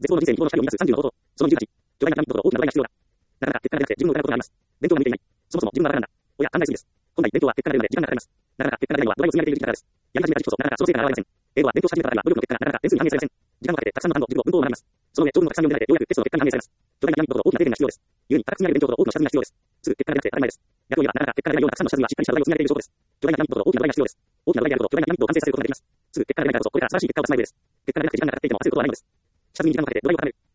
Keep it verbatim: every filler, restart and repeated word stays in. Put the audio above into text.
絶望の人生に希望の光を見出すさんじゅうの方法。そのにじゅうはち、巨大なピラミッドほど大きな土台が必要だ。なかなか結果が出なくて自分を疑うことがあります。勉強が向いていない。そもそも自分はバカなんだ。おや、考えすぎです。本来勉強は結果が出るまで時間がかかります。なかなか結果が出ないのは土台を積み上げている時期だからです。やり始めた時こそなかなかその成果が現れません。英語は勉強し始めたからには努力の結果がなかなか点数に反映されません。時間をかけてたくさんの単語、熟語、文法を学びます。その上、長文のたくさん読んで慣れてようやくテストの結果に反映されます。巨大なピラミッドほど大きな丁寧が必要です。故に、高く積み上げる勉強ほど多くの下積みが必要です。すぐ結果が出なくて当たり前です。逆を言えば、なかなか結果が出ないようなたくさんの下積みはしっかりした土台を積み上げている証拠です。巨大なピラミッドほど大きな土台が必要です。大きな土台であるほど巨大なピラミッドを完成させることができます。すぐ結果が出ないからこそ、これから素晴らしい結果を積み上げるです。結果が出なくて時間がかかっていても焦ることはないのです。下積みに時間をかけて土台を固める。